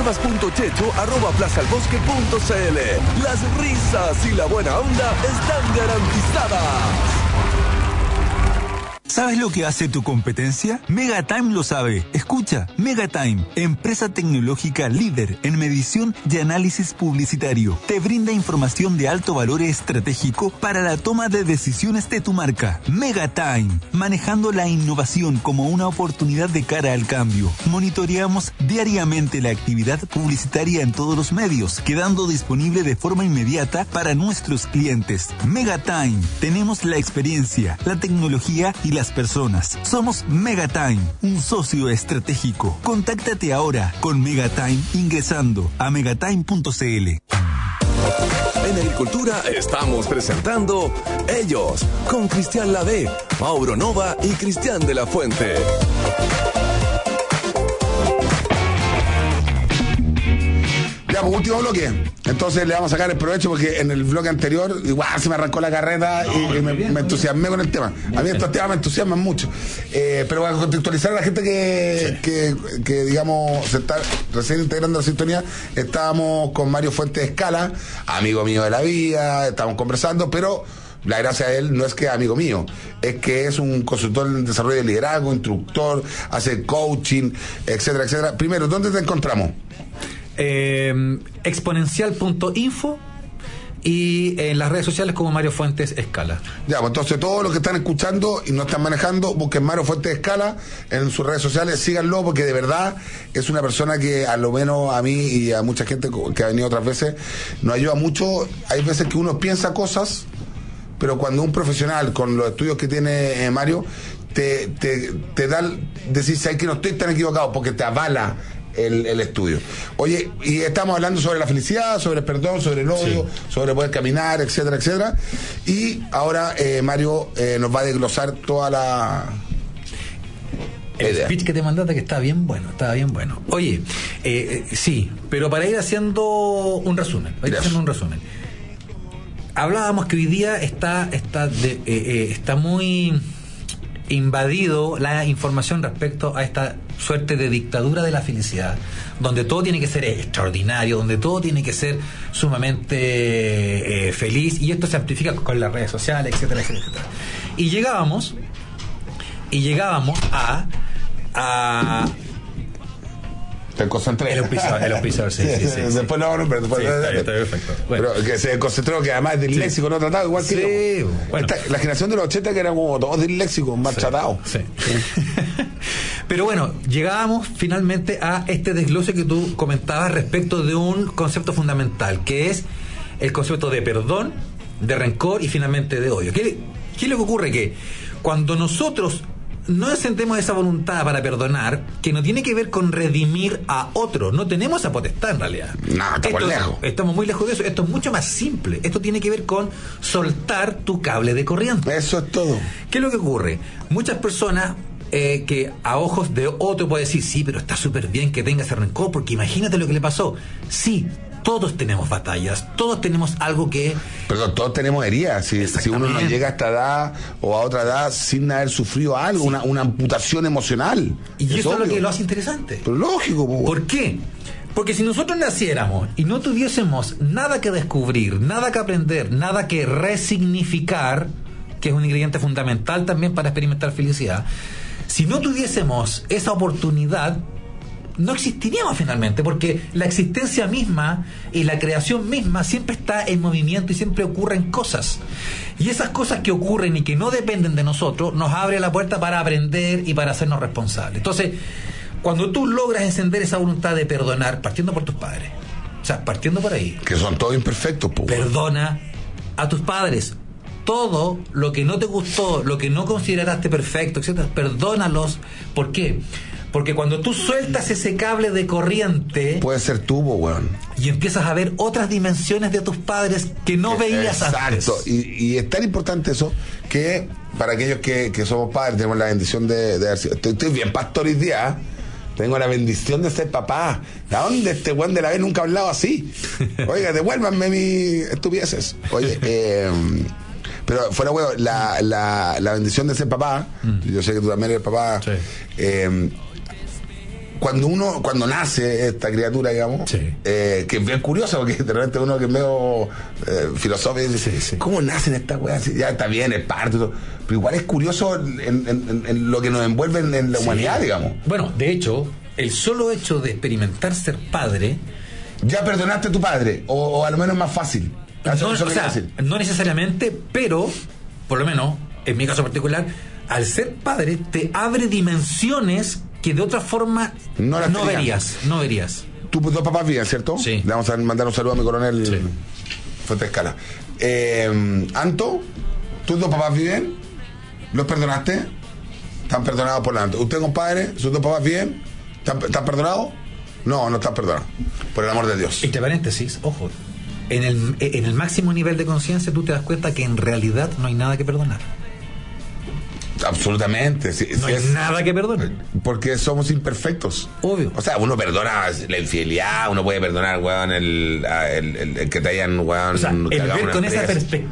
reservas.checho@plazaelbosque.cl. Las risas y la buena onda están garantizadas. ¿Sabes lo que hace tu competencia? Megatime lo sabe. Escucha, Megatime, empresa tecnológica líder en medición y análisis publicitario. Te brinda información de alto valor estratégico para la toma de decisiones de tu marca. Megatime, manejando la innovación como una oportunidad de cara al cambio. Monitoreamos diariamente la actividad publicitaria en todos los medios, quedando disponible de forma inmediata para nuestros clientes. Megatime, tenemos la experiencia, la tecnología y las personas. Somos Megatime, un socio estratégico. Contáctate ahora con Megatime ingresando a megatime.cl. En Agricultura estamos presentando Ellos, con Cristian Lavé, Mauro Nova y Cristian de la Fuente. Ya, pues último bloque. Entonces le vamos a sacar el provecho porque en el bloque anterior igual se me arrancó la carreta y me entusiasmé con el tema. A mí estos temas me entusiasman mucho. Pero para contextualizar a la gente que digamos se está recién integrando la sintonía, estábamos con Mario Fuentes Escala, amigo mío de la vida, estábamos conversando, pero la gracia de él no es que es amigo mío, es que es un consultor en desarrollo de liderazgo, instructor, hace coaching, etcétera, etcétera. Primero, ¿dónde te encontramos? Exponencial.info y en las redes sociales como Mario Fuentes Escala. Ya, pues entonces todos los que están escuchando y no están manejando, busquen Mario Fuentes Escala en sus redes sociales, síganlo porque de verdad es una persona que a lo menos a mí y a mucha gente que ha venido otras veces nos ayuda mucho. Hay veces que uno piensa cosas, pero cuando un profesional con los estudios que tiene Mario te da, decís, ¿sabes que no estoy tan equivocado? Porque te avala el estudio. Oye, y estamos hablando sobre la felicidad, sobre el perdón, sobre el odio, sí, sobre poder caminar, etcétera, etcétera. Y ahora Mario nos va a desglosar toda la... El speech que te mandaste, que estaba bien bueno. Oye, sí, pero para ir haciendo un resumen. Hablábamos que hoy día está muy invadido la información respecto a esta suerte de dictadura de la felicidad, donde todo tiene que ser extraordinario, donde todo tiene que ser sumamente feliz, y esto se amplifica con las redes sociales, etcétera, etcétera. Y llegábamos a te concentré. El auspiciador, sí. Después no, pero después está perfecto. Bueno. Pero que se concentró, que además del léxico no tratado, igual que bueno. La generación de los 80 que eran como todos del léxico, más tratados. Sí. Pero bueno, llegábamos finalmente a este desglose que tú comentabas respecto de un concepto fundamental, que es el concepto de perdón, de rencor y finalmente de odio. ¿Qué es lo que ocurre? Que cuando nosotros no sentemos esa voluntad para perdonar, que no tiene que ver con redimir a otro, no tenemos esa potestad en realidad. No, estamos muy lejos de eso. Esto es mucho más simple. Esto tiene que ver con soltar tu cable de corriente. Eso es todo. ¿Qué es lo que ocurre? Muchas personas que a ojos de otro pueden decir, sí, pero está súper bien que tenga ese rencor, porque imagínate lo que le pasó. Sí, todos tenemos batallas, todos tenemos algo que... Perdón, todos tenemos heridas. Si uno no llega a esta edad o a otra edad sin haber sufrido algo, una amputación emocional. Y eso es lo que lo hace interesante. Pero lógico. ¿Por qué? Porque si nosotros naciéramos y no tuviésemos nada que descubrir, nada que aprender, nada que resignificar, que es un ingrediente fundamental también para experimentar felicidad, si no tuviésemos esa oportunidad, no existiríamos finalmente, porque la existencia misma y la creación misma siempre está en movimiento y siempre ocurren cosas. Y esas cosas que ocurren y que no dependen de nosotros nos abre la puerta para aprender y para hacernos responsables. Entonces, cuando tú logras encender esa voluntad de perdonar, partiendo por tus padres, o sea, partiendo por ahí, que son todos imperfectos, perdona a tus padres. Todo lo que no te gustó, lo que no consideraste perfecto, etcétera, perdónalos. ¿Por qué? Porque cuando tú sueltas ese cable de corriente, puede ser tubo, weón, y empiezas a ver otras dimensiones de tus padres que no veías antes. Exacto. Y es tan importante eso que para aquellos que somos padres tenemos la bendición de haber sido. Estoy bien pastor hoy día, ¿eh? Tengo la bendición de ser papá. ¿De dónde este weón de la vez nunca ha hablado así? Oiga, devuélvanme mis estupideces. Oye, pero fuera huevo, la bendición de ser papá, yo sé que tú también eres papá, sí. Cuando nace esta criatura, digamos, sí. Que es bien curioso, porque de repente uno que es medio filosófico dice, sí. ¿Cómo nacen estas weas? Ya está bien, es parte, todo. Pero igual es curioso en lo que nos envuelve en la humanidad, digamos. Bueno, de hecho, el solo hecho de experimentar ser padre... Ya perdonaste a tu padre, o a lo menos es más fácil. No, o sea, no necesariamente, pero por lo menos en mi caso particular, al ser padre te abre dimensiones que de otra forma no verías. Tus dos papás viven, ¿cierto? Sí. Le vamos a mandar un saludo a mi coronel Fuente Escala. Anto, ¿tus dos papás viven? ¿Los perdonaste? ¿Están perdonados por la Anto? ¿Usted, compadre, sus dos papás viven? ¿Están perdonados? No están perdonados, por el amor de Dios. Entre paréntesis, ojo, en el máximo nivel de conciencia tú te das cuenta que en realidad no hay nada que perdonar. Absolutamente. No hay nada que perdonar. Porque somos imperfectos. Obvio. O sea, uno perdona la infidelidad, uno puede perdonar, weón, el que te hayan, weón, o sea, el ver con esa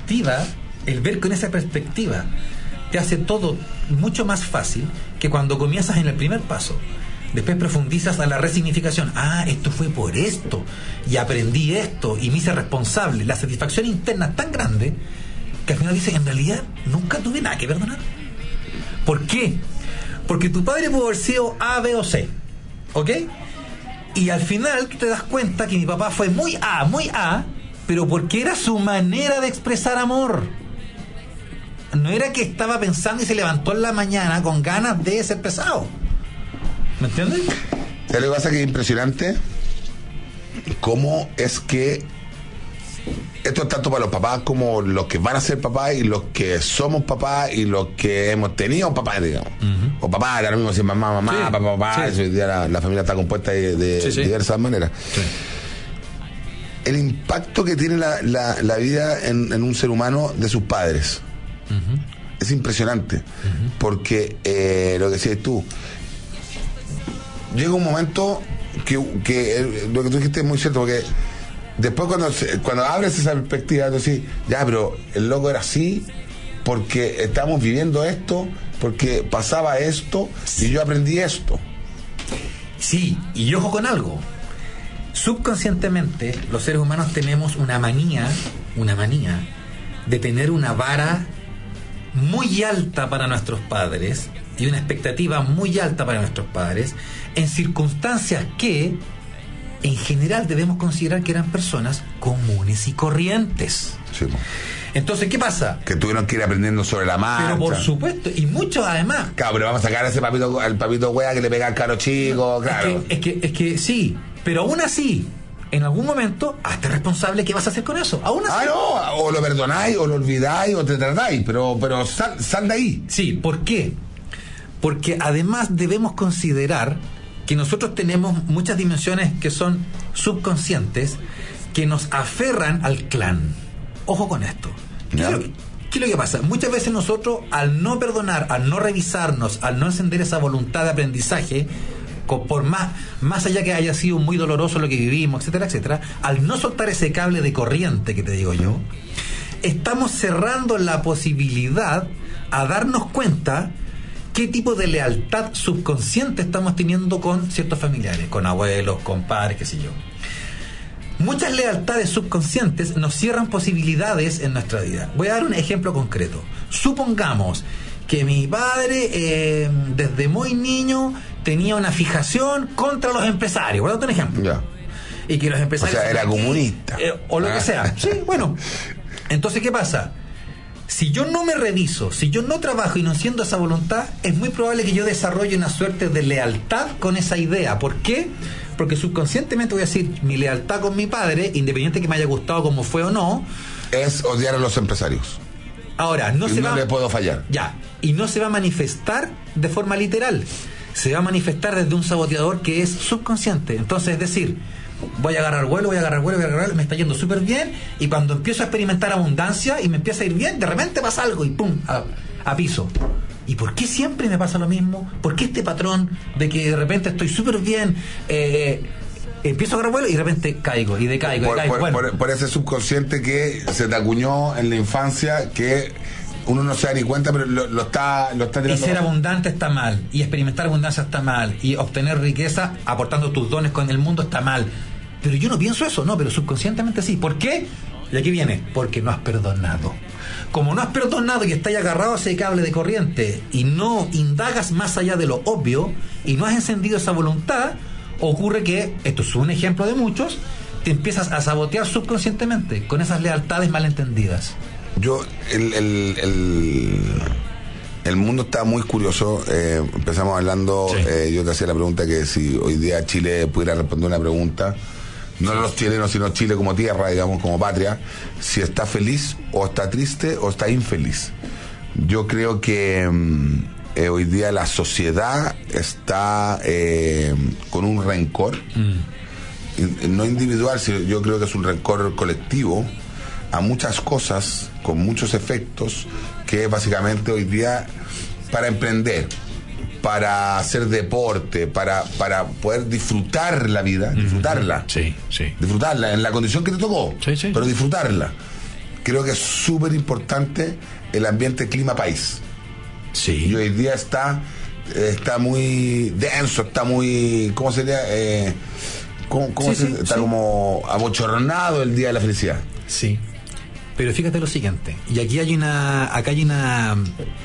perspectiva te hace todo mucho más fácil que cuando comienzas en el primer paso. Después profundizas a la resignificación. Esto fue por esto. Y aprendí esto. Y me hice responsable. La satisfacción interna es tan grande que al final dices, en realidad, nunca tuve nada que perdonar. ¿Por qué? Porque tu padre pudo haber sido A, B o C. ¿Ok? Y al final te das cuenta que mi papá fue muy A, pero porque era su manera de expresar amor. No era que estaba pensando y se levantó en la mañana con ganas de ser pesado. ¿Me entiendes? ¿Sabes lo que pasa? Que es impresionante cómo es que esto es tanto para los papás como los que van a ser papás y los que somos papás y los que hemos tenido papás, digamos. O papá, ahora mismo si mamá, sí, papá. Sí. La familia está compuesta de diversas maneras. Sí. El impacto que tiene la vida en un ser humano de sus padres es impresionante. Porque lo que decías tú, llega un momento que lo que tú dijiste es muy cierto, porque después cuando abres esa perspectiva, tú decís, ya, pero el loco era así porque estamos viviendo esto, porque pasaba esto y yo aprendí esto. Sí, y ojo con algo. Subconscientemente los seres humanos tenemos una manía de tener una vara muy alta para nuestros padres y una expectativa muy alta para nuestros padres en circunstancias que en general debemos considerar que eran personas comunes y corrientes. Sí. Entonces, ¿qué pasa? Que tuvieron que ir aprendiendo sobre la marcha. Pero por supuesto, y muchos además. Claro, pero vamos a sacar a ese papito wea que le pega al caro chico, claro. Es que sí, pero aún así, en algún momento, hazte responsable. ¿Qué vas a hacer con eso? Aún así. No, o lo perdonáis, o lo olvidáis, o te tratáis, pero sal de ahí. Sí, ¿por qué? Porque además debemos considerar que nosotros tenemos muchas dimensiones que son subconscientes, que nos aferran al clan. Ojo con esto. ¿Qué es lo que pasa? Muchas veces nosotros, al no perdonar, al no revisarnos, al no encender esa voluntad de aprendizaje, por más allá que haya sido muy doloroso lo que vivimos, etcétera, etcétera, al no soltar ese cable de corriente que te digo yo, estamos cerrando la posibilidad a darnos cuenta qué tipo de lealtad subconsciente estamos teniendo con ciertos familiares, con abuelos, con padres, qué sé yo. Muchas lealtades subconscientes nos cierran posibilidades en nuestra vida. Voy a dar un ejemplo concreto. Supongamos que mi padre desde muy niño tenía una fijación contra los empresarios. Voy a dar un ejemplo. Ya. Y que los empresarios... O sea, era comunista. O lo que sea. Sí, bueno. Entonces, ¿qué pasa? Si yo no me reviso, si yo no trabajo y no siento esa voluntad, es muy probable que yo desarrolle una suerte de lealtad con esa idea. ¿Por qué? Porque subconscientemente voy a decir, mi lealtad con mi padre, independiente que me haya gustado como fue o no, es odiar a los empresarios. Ahora, no le puedo fallar. Ya, y no se va a manifestar de forma literal. Se va a manifestar desde un saboteador que es subconsciente. Entonces, es decir, voy a agarrar vuelo, me está yendo súper bien, y cuando empiezo a experimentar abundancia y me empieza a ir bien, de repente pasa algo y pum, a piso. ¿Y por qué siempre me pasa lo mismo? ¿Por qué este patrón de que de repente estoy súper bien, empiezo a agarrar vuelo y de repente caigo y decaigo? Por ese subconsciente que se te acuñó en la infancia, que uno no se da ni cuenta, pero lo está tirando. Y ser abundante está mal, y experimentar abundancia está mal, y obtener riqueza aportando tus dones con el mundo está mal. Pero yo no pienso eso, no, pero subconscientemente sí. ¿Por qué? Y aquí viene, porque no has perdonado. Como no has perdonado y estás agarrado a ese cable de corriente y no indagas más allá de lo obvio y no has encendido esa voluntad, ocurre que, esto es un ejemplo de muchos, te empiezas a sabotear subconscientemente con esas lealtades malentendidas. El mundo está muy curioso. Empezamos hablando, sí. Yo te hacía la pregunta que si hoy día Chile pudiera responder una pregunta, no los chilenos, sino Chile como tierra, digamos, como patria, si está feliz o está triste o está infeliz. Yo creo que hoy día la sociedad está con un rencor, no individual, sino yo creo que es un rencor colectivo a muchas cosas, con muchos efectos, que básicamente hoy día, para emprender, para hacer deporte, para poder disfrutar la vida, disfrutarla, disfrutarla en la condición que te tocó, pero disfrutarla. Creo que es súper importante el ambiente clima país. Sí. Y hoy día está muy denso, está muy, ¿cómo sería? Está como abochornado el día de la felicidad. Sí. Pero fíjate lo siguiente, y aquí hay una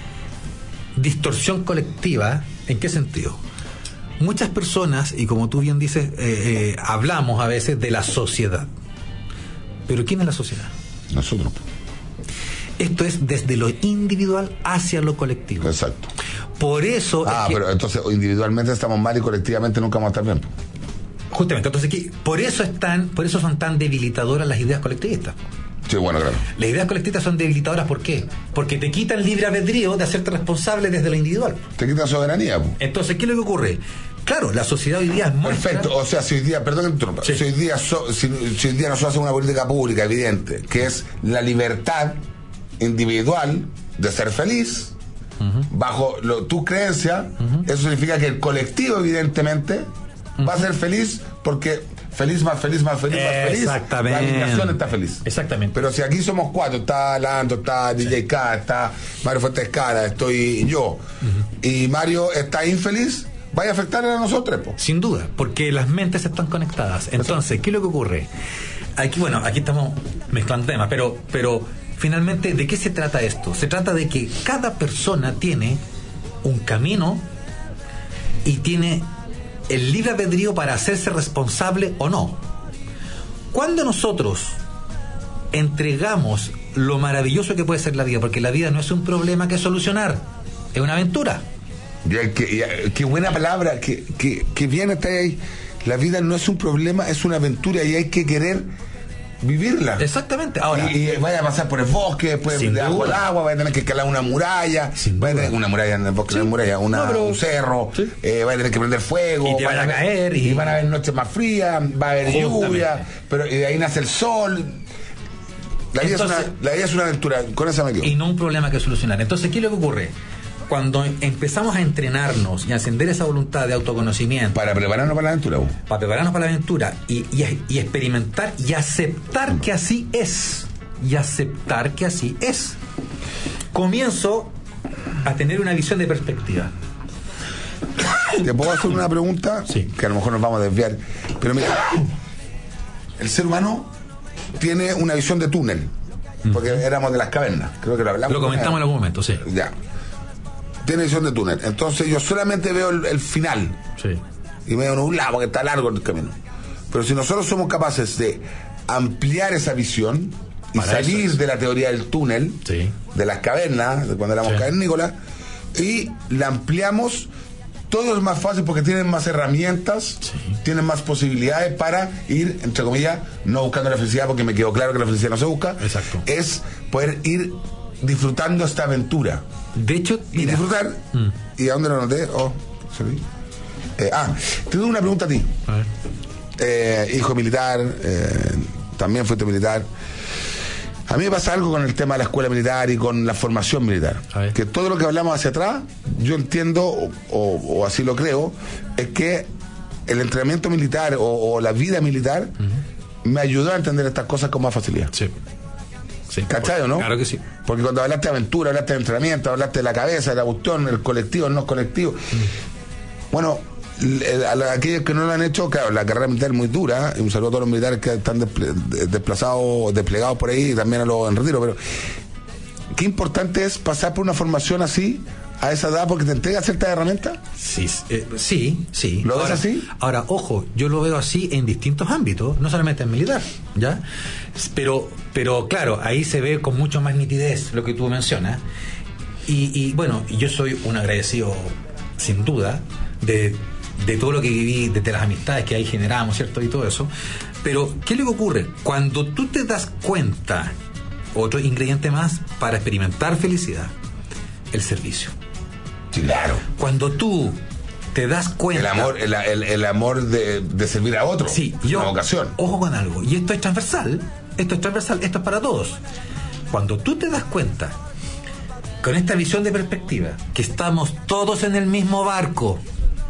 distorsión colectiva. ¿En qué sentido? Muchas personas, y como tú bien dices, hablamos a veces de la sociedad. ¿Pero quién es la sociedad? Nosotros. Esto es desde lo individual hacia lo colectivo. Exacto. Por eso... pero entonces individualmente estamos mal y colectivamente nunca vamos a estar bien. Justamente, entonces por eso son tan debilitadoras las ideas colectivistas. Sí, bueno, claro. Las ideas colectivistas son debilitadoras, ¿por qué? Porque te quitan libre albedrío de hacerte responsable desde lo individual. Te quitan soberanía. Entonces, ¿qué es lo que ocurre? Claro, la sociedad hoy día es muy... Perfecto, o sea, si hoy día, perdón que interrumpa, si hoy día nosotros hacemos una política pública evidente, que es la libertad individual de ser feliz, bajo tu creencia, eso significa que el colectivo evidentemente va a ser feliz, porque feliz más feliz más feliz más feliz, exactamente, la alineación está feliz. Exactamente. Pero si aquí somos cuatro, está Lando, está DJ K, está Mario Fuentes Escala, estoy yo, y Mario está infeliz, vaya a afectar a nosotros, po. Sin duda, porque las mentes están conectadas. Entonces, ¿qué es lo que ocurre? Aquí estamos mezclando temas, pero finalmente, ¿de qué se trata esto? Se trata de que cada persona tiene un camino y tiene el libre albedrío para hacerse responsable o no. Cuando nosotros entregamos lo maravilloso que puede ser la vida, porque la vida no es un problema que solucionar, es una aventura. Qué buena palabra, que bien está ahí. La vida no es un problema, es una aventura y hay que querer vivirla. Exactamente. Ahora, y vaya a pasar por el bosque, después debajo del agua, vaya a tener que escalar una muralla, vaya a tener una muralla en el bosque, no hay muralla, un cerro, vaya a tener que prender fuego, y te van a caer, y van a haber noches más frías, va a haber lluvia, pero y de ahí nace el sol. La vida es una aventura, con esa me quedo. Y no un problema que solucionar. Entonces, ¿qué es lo que ocurre? cuando empezamos a entrenarnos y a encender esa voluntad de autoconocimiento Para prepararnos para la aventura. para prepararnos para la aventura y experimentar y aceptar que así es, comienzo a tener una visión de perspectiva. ¿Te puedo hacer una pregunta? Sí. Que a lo mejor nos vamos a desviar. Pero mira, el ser humano tiene una visión de túnel. Porque éramos de las cavernas. Creo que lo hablamos. Lo comentamos en algún momento, sí. Ya. Tiene visión de túnel. Entonces yo solamente veo el final. Sí. Y me veo nublado porque está largo el camino. Pero si nosotros somos capaces de ampliar esa visión y Para salir eso es. de la teoría del túnel, Sí. de las cavernas, de cuando éramos Sí. cavernícolas, y la ampliamos, todo es más fácil porque tienen más herramientas, Sí. tienen más posibilidades para ir, entre comillas, no buscando la felicidad, porque me quedó claro que la felicidad no se busca. Exacto. Es poder ir disfrutando esta aventura. De hecho, Y mira, disfrutar. ¿Y a dónde lo anoté? Sorry. Te doy una pregunta a ti. a ver. Hijo militar, también fuiste militar. A mí me pasa algo con el tema de la escuela militar y con la formación militar. A ver. Que todo lo que hablamos hacia atrás, yo entiendo, o así lo creo, es que el entrenamiento militar o la vida militar me ayudó a entender estas cosas con más facilidad. Sí. Sí. ¿Cachai o no? Claro que sí. Porque cuando hablaste de aventura, hablaste de entrenamiento, hablaste de la cabeza, de la cuestión, el colectivo, el no colectivo. Bueno, a aquellos que no lo han hecho, claro, la carrera militar es muy dura, y un saludo a todos los militares que están desplegados por ahí, y también a los en retiro, pero qué importante es pasar por una formación así a esa edad porque te entrega ciertas herramientas. Sí, sí. ¿Lo ves Ahora, así? Ahora, ojo, yo lo veo así en distintos ámbitos, no solamente en militar, ¿ya? Pero claro, ahí se ve con mucho más nitidez lo que tú mencionas. Y bueno, yo soy un agradecido, sin duda, de todo lo que viví, de las amistades que ahí generamos, ¿cierto? Y todo eso. Pero, ¿qué es lo que ocurre? Cuando tú te das cuenta, otro ingrediente más para experimentar felicidad, el servicio. Sí, claro. Cuando tú te das cuenta... El amor de servir a otro. Sí, una vocación. Ojo con algo, y esto es transversal, esto es para todos. Cuando tú te das cuenta, con esta visión de perspectiva, que estamos todos en el mismo barco,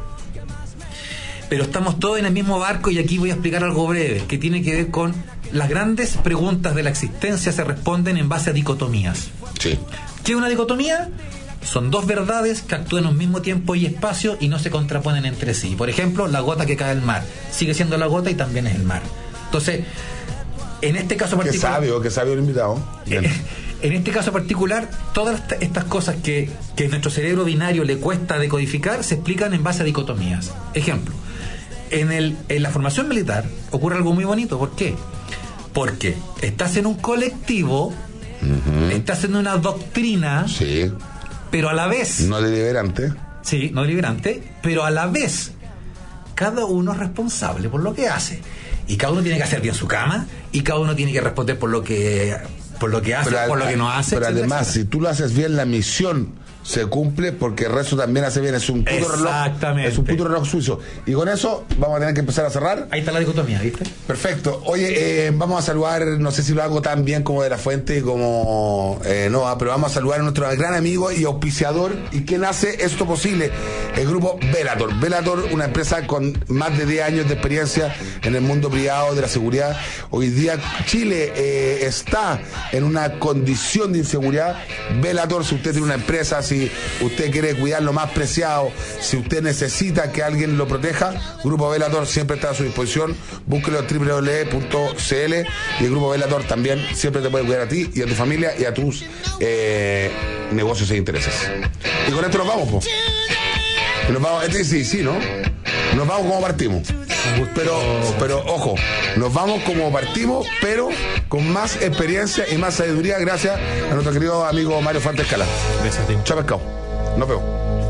pero estamos todos en el mismo barco, y aquí voy a explicar algo breve, que tiene que ver con las grandes preguntas de la existencia se responden en base a dicotomías. Sí. ¿Qué es una dicotomía? Son dos verdades que actúan en un mismo tiempo y espacio y no se contraponen entre sí. Por ejemplo, la gota que cae al mar. Sigue siendo la gota y también es el mar. Entonces, en este caso particular... Qué sabio el invitado. En este caso particular, todas estas cosas que a nuestro cerebro binario le cuesta decodificar se explican en base a dicotomías. Ejemplo, en la formación militar ocurre algo muy bonito. ¿Por qué? Porque estás en un colectivo, estás en una doctrina... Sí. Pero a la vez... No deliberante. Sí, no deliberante, pero a la vez cada uno es responsable por lo que hace. Y cada uno tiene que hacer bien su cama, y cada uno tiene que responder por lo que hace, por lo que no hace. Pero etcétera, además, etcétera. si tú lo haces bien, la misión se cumple porque el resto también hace bien. Es un puto reloj. Exactamente. Es un puto reloj suizo. Y con eso vamos a tener que empezar a cerrar. Ahí está la dicotomía, ¿viste? Perfecto. Oye, vamos a saludar, no sé si lo hago tan bien como De La Fuente y como Noah, pero vamos a saludar a nuestro gran amigo y auspiciador y quien hace esto posible, el grupo Velator. Velator, una empresa con más de 10 años de experiencia en el mundo privado de la seguridad. Hoy día Chile está en una condición de inseguridad. Velator, si usted tiene una empresa, si usted quiere cuidar lo más preciado, si usted necesita que alguien lo proteja, Grupo Velator siempre está a su disposición. Búsquelo en www.cl y el Grupo Velator también siempre te puede cuidar a ti y a tu familia y a tus negocios e intereses. Y con esto nos vamos, po. Y nos vamos, sí, ¿no? Nos vamos como partimos. Pero ojo, nos vamos como partimos, pero con más experiencia y más sabiduría gracias a nuestro querido amigo Mario Fuentes Escala. Gracias a ti. Chao, pescado. Nos vemos.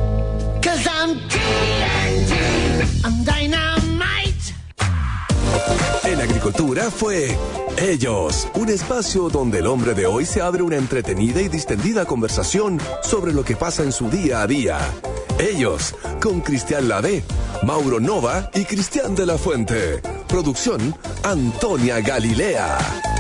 En Agricultura fue Ellos, un espacio donde el hombre de hoy se abre una entretenida y distendida conversación sobre lo que pasa en su día a día. Ellos, con Cristian Ladé, Mauro Nova y Cristian de la Fuente. Producción, Antonia Galilea.